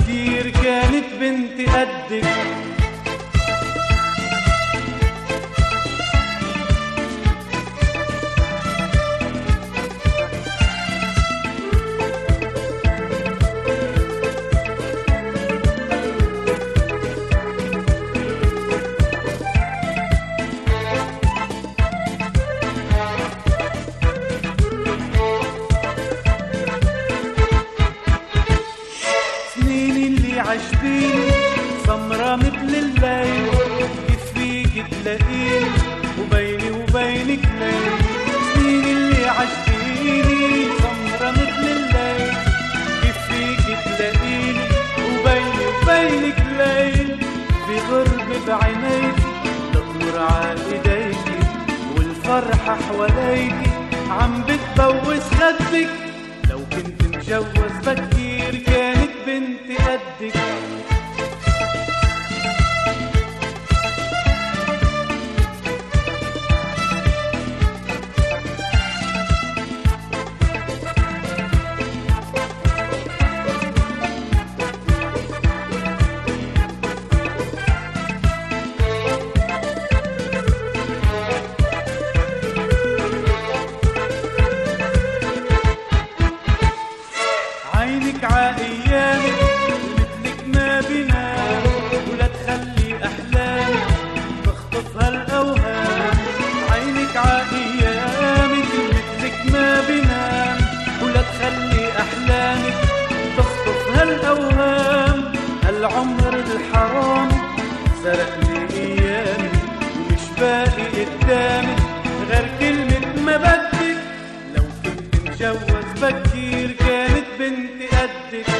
بكير كانت بنت قدك. عجبيني سمرة مثل الليل، كيف فيك تلاقيني وبيني وبينك ليل. سنين اللي عجبيني سمرة مثل الليل، كيف فيك تلاقيني وبيني وبينك ليل. في غربة عينيكي تطمر عايديكي والفرحة حواليكي عم بتبوس خدك. لو كنت مجوز بكير كانت بنتي قدك. عينك عايامك مثلك ما بينام، ولا تخلي أحلامك تخطفها الأوهام. عينك عايامك مثلك ما بينام، ولا تخلي أحلامك تخطفها الأوهام. هالعمر الحرام سرق لي أيامي ومش باقي قدامي غير كلمة ما بدك. لو كنت مجوز بكير كانت بنتي قدك.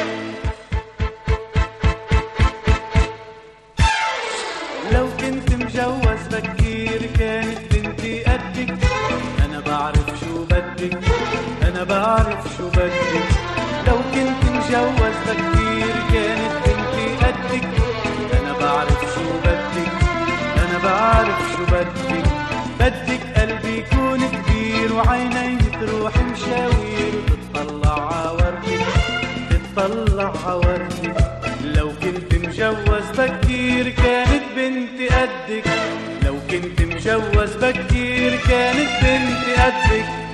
لو كنت مجوز بكير كانت بنتي قدك. أنا بعرف شو بدك، أنا بعرف شو بدك. لو كنت مجوز بكير كانت بنتي قدك. أنا بعرف شو بدك، أنا بعرف شو بدك. بدك قلبي يكون كبير وعيني تروح مشاوير وتطلع عوردك، تطلع عوردك. لو كنت مجوز بكير كانت بنتي قدك. لو كنت مجوز بكير كانت بنتي قدك.